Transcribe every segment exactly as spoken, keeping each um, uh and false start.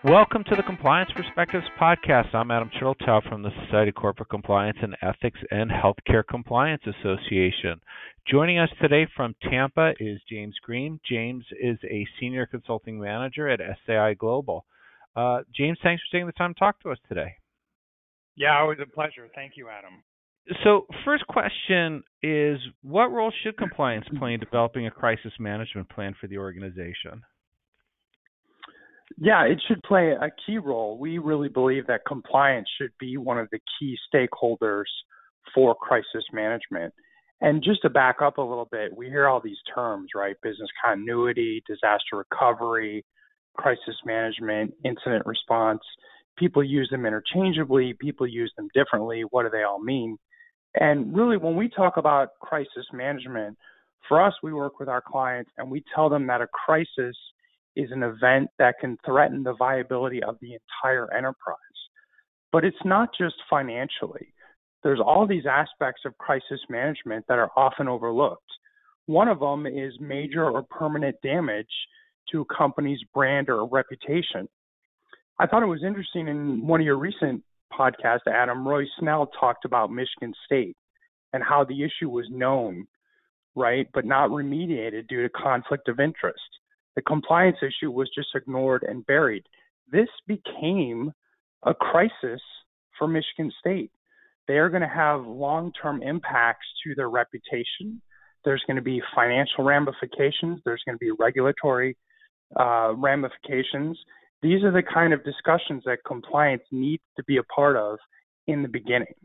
Welcome to the Compliance Perspectives Podcast. I'm Adam Chiltow from the Society of Corporate Compliance and Ethics and Healthcare Compliance Association. Joining us today from Tampa is James Green. James is a Senior Consulting Manager at S A I Global. Uh, James, thanks for taking the time to talk to us today. Yeah, always a pleasure. Thank you, Adam. So first question is, what role should compliance play in developing a crisis management plan for the organization? Yeah, it should play a key role. We really believe that compliance should be one of the key stakeholders for crisis management. And just to back up a little bit, we hear all these terms, right? Business continuity, disaster recovery, crisis management, incident response. People use them interchangeably. People use them differently. What do they all mean? And really, when we talk about crisis management, for us, we work with our clients and we tell them that a crisis is an event that can threaten the viability of the entire enterprise. But it's not just financially. There's all these aspects of crisis management that are often overlooked. One of them is major or permanent damage to a company's brand or reputation. I thought it was interesting in one of your recent podcasts, Adam, Roy Snell talked about Michigan State and how the issue was known, right, but not remediated due to conflict of interest. The compliance issue was just ignored and buried. This became a crisis for Michigan State. They are going to have long-term impacts to their reputation. There's going to be financial ramifications. There's going to be regulatory uh, ramifications. These are the kind of discussions that compliance needs to be a part of in the beginning.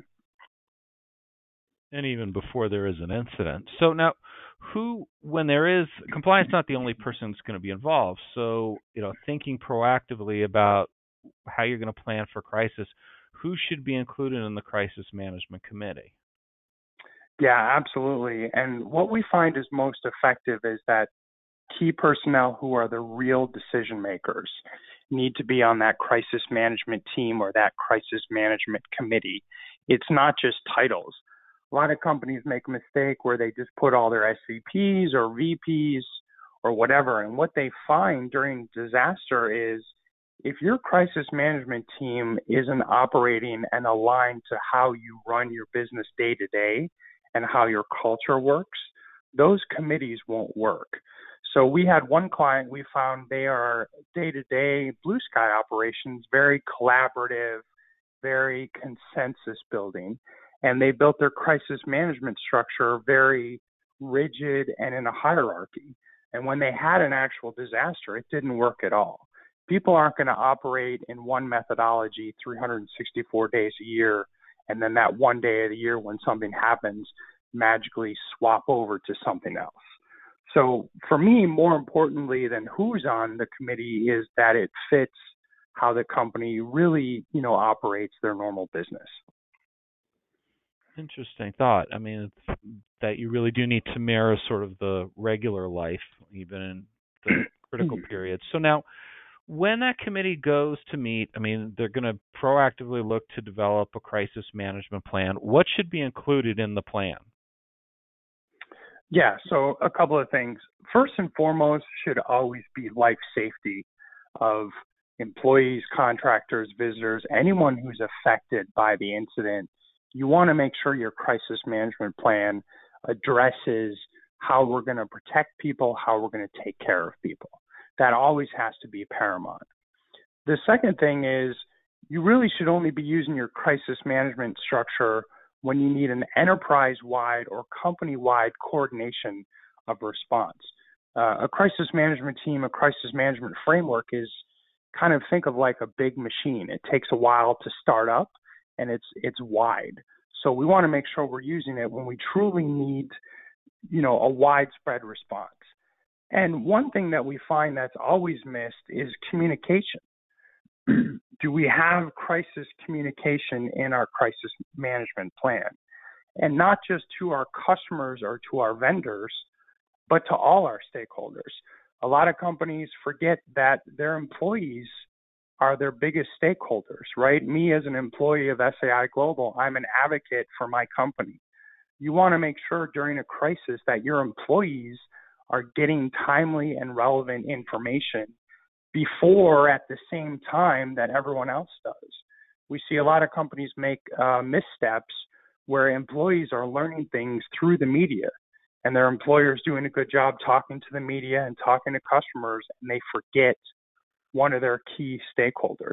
And even before there is an incident. So now, who, when there is, compliance is not the only person that's going to be involved. So, you know, thinking proactively about how you're going to plan for crisis, who should be included in the crisis management committee? Yeah, absolutely. And what we find is most effective is that key personnel who are the real decision makers need to be on that crisis management team or that crisis management committee. It's not just titles. A lot of companies make a mistake where they just put all their S V Ps or V Ps or whatever. And what they find during disaster is if your crisis management team isn't operating and aligned to how you run your business day to day and how your culture works, those committees won't work. So we had one client, we found they are day-to-day blue sky operations, very collaborative, very consensus building. And they built their crisis management structure very rigid and in a hierarchy. And when they had an actual disaster, it didn't work at all. People aren't going to operate in one methodology three hundred sixty-four days a year, and then that one day of the year when something happens, magically swap over to something else. So for me, more importantly than who's on the committee is that it fits how the company really, you know, operates their normal business. Interesting thought. I mean, it's that you really do need to mirror sort of the regular life, even in the critical periods. So now, when that committee goes to meet, I mean, they're going to proactively look to develop a crisis management plan. What should be included in the plan? Yeah, so a couple of things. First and foremost should always be life safety of employees, contractors, visitors, anyone who's affected by the incident. You want to make sure your crisis management plan addresses how we're going to protect people, how we're going to take care of people. That always has to be paramount. The second thing is you really should only be using your crisis management structure when you need an enterprise-wide or company-wide coordination of response. Uh, a crisis management team, a crisis management framework is kind of think of like a big machine. It takes a while to start up, and it's it's wide. So we want to make sure we're using it when we truly need, you know, a widespread response. And one thing that we find that's always missed is communication. Do we have crisis communication in our crisis management plan? And not just to our customers or to our vendors, but to all our stakeholders. A lot of companies forget that their employees are their biggest stakeholders, right? Me as an employee of S A I Global, I'm an advocate for my company. You want to make sure during a crisis that your employees are getting timely and relevant information before at the same time that everyone else does. We see a lot of companies make uh, missteps where employees are learning things through the media, and their employer's doing a good job talking to the media and talking to customers, and they forget one of their key stakeholders.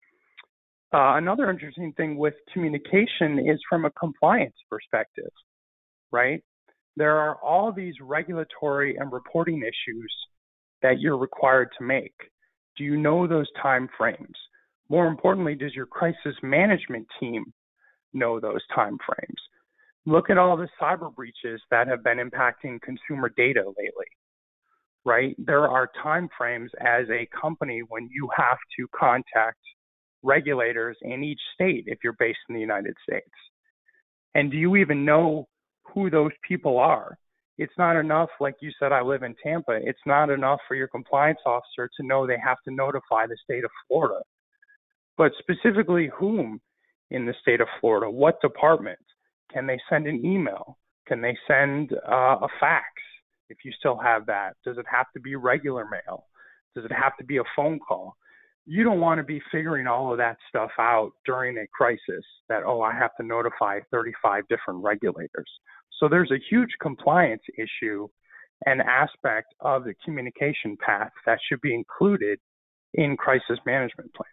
Uh, another interesting thing with communication is from a compliance perspective, right? There are all these regulatory and reporting issues that you're required to make. Do you know those time frames? More importantly, does your crisis management team know those time frames? Look at all the cyber breaches that have been impacting consumer data lately, right? There are time frames as a company when you have to contact regulators in each state if you're based in the United States. And do you even know who those people are? It's not enough, like you said, I live in Tampa. It's not enough for your compliance officer to know they have to notify the state of Florida. But specifically whom in the state of Florida? What department? Can they send an email? Can they send uh, a fax if you still have that? Does it have to be regular mail? Does it have to be a phone call? You don't want to be figuring all of that stuff out during a crisis that, oh, I have to notify thirty-five different regulators. So there's a huge compliance issue and aspect of the communication path that should be included in crisis management plans.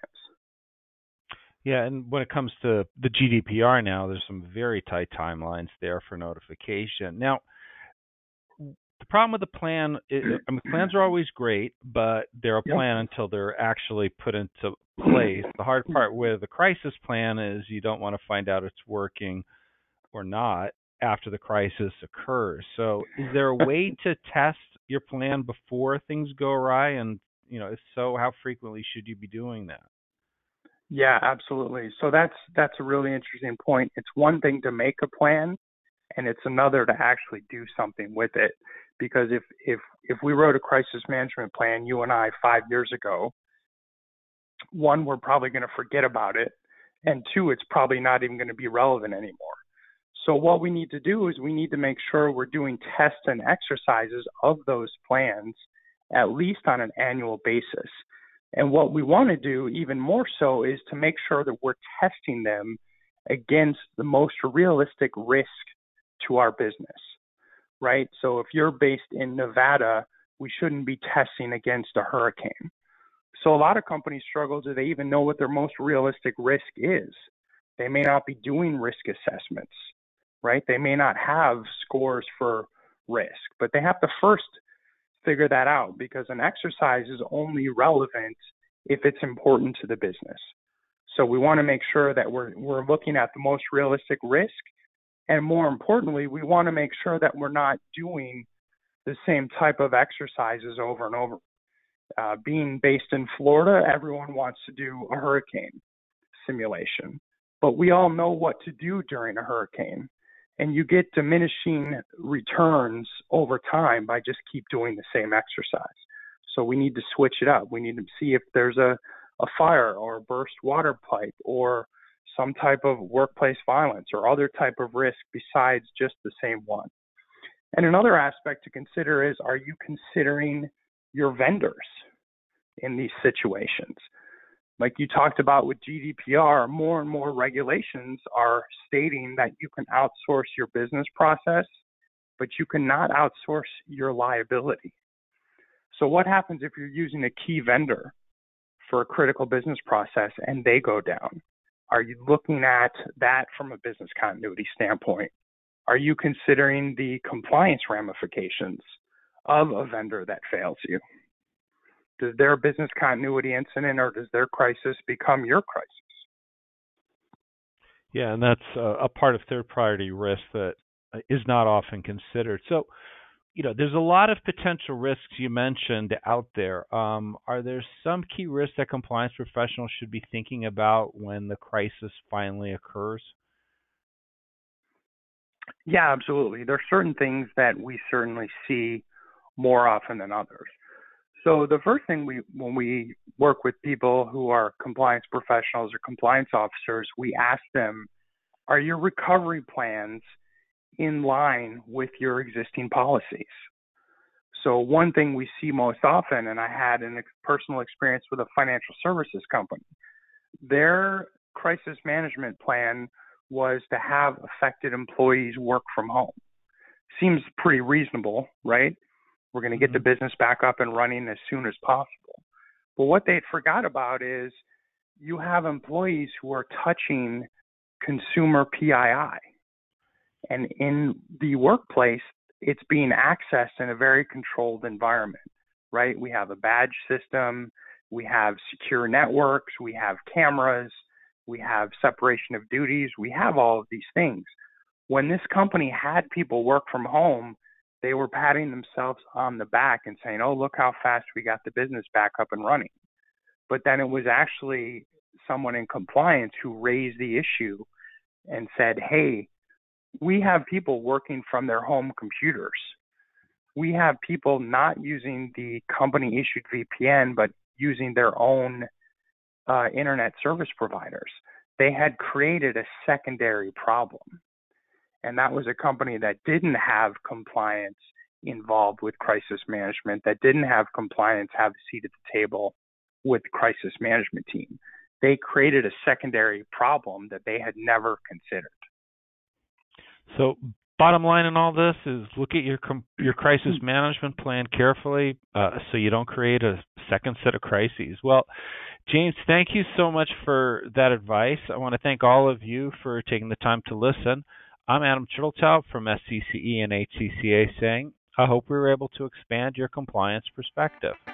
Yeah, and when it comes to the G D P R now, there's some very tight timelines there for notification. Now, the problem with the plan, is, I mean, plans are always great, but they're a Yep. plan until they're actually put into place. The hard part with the crisis plan is you don't want to find out it's working or not after the crisis occurs. So is there a way to test your plan before things go awry? And, you know, if so, how frequently should you be doing that? Yeah, absolutely. So that's that's a really interesting point. It's one thing to make a plan, and it's another to actually do something with it. Because if if if we wrote a crisis management plan, you and I, five years ago, one, we're probably going to forget about it, and two, it's probably not even going to be relevant anymore. So what we need to do is we need to make sure we're doing tests and exercises of those plans at least on an annual basis. And what we want to do even more so is to make sure that we're testing them against the most realistic risk to our business, right? So if you're based in Nevada, we shouldn't be testing against a hurricane. So a lot of companies struggle. Do they even know what their most realistic risk is? They may not be doing risk assessments, right? They may not have scores for risk, but they have to first figure that out, because an exercise is only relevant if it's important to the business. So we want to make sure that we're we're looking at the most realistic risk, and more importantly, we want to make sure that we're not doing the same type of exercises over and over. Uh, being based in Florida, everyone wants to do a hurricane simulation, but we all know what to do during a hurricane. And you get diminishing returns over time by just keep doing the same exercise. So we need to switch it up. We need to see if there's a, a fire or a burst water pipe or some type of workplace violence or other type of risk besides just the same one. And another aspect to consider is, are you considering your vendors in these situations? Like you talked about with G D P R, more and more regulations are stating that you can outsource your business process, but you cannot outsource your liability. So what happens if you're using a key vendor for a critical business process and they go down? Are you looking at that from a business continuity standpoint? Are you considering the compliance ramifications of a vendor that fails you? Does their business continuity incident or does their crisis become your crisis? Yeah, and that's a, a part of third party risk that is not often considered. So, you know, there's a lot of potential risks you mentioned out there. Um, are there some key risks that compliance professionals should be thinking about when the crisis finally occurs? Yeah, absolutely. There are certain things that we certainly see more often than others. So the first thing we, when we work with people who are compliance professionals or compliance officers, we ask them, are your recovery plans in line with your existing policies? So one thing we see most often, and I had a personal experience with a financial services company, their crisis management plan was to have affected employees work from home. Seems pretty reasonable, right? We're going to get the business back up and running as soon as possible. But what they forgot about is you have employees who are touching consumer P I I. And in the workplace, it's being accessed in a very controlled environment, right? We have a badge system, we have secure networks, we have cameras, we have separation of duties, we have all of these things. When this company had people work from home, they were patting themselves on the back and saying, oh, look how fast we got the business back up and running. But then it was actually someone in compliance who raised the issue and said, hey, we have people working from their home computers. We have people not using the company-issued V P N, but using their own uh, internet service providers. They had created a secondary problem. And that was a company that didn't have compliance involved with crisis management, that didn't have compliance have a seat at the table with the crisis management team. They created a secondary problem that they had never considered. So bottom line in all this is look at your your crisis management plan carefully uh, so you don't create a second set of crises. Well, James, thank you so much for that advice. I want to thank all of you for taking the time to listen. I'm Adam Chittletaub from S C C E and H C C A saying, I hope we were able to expand your compliance perspective.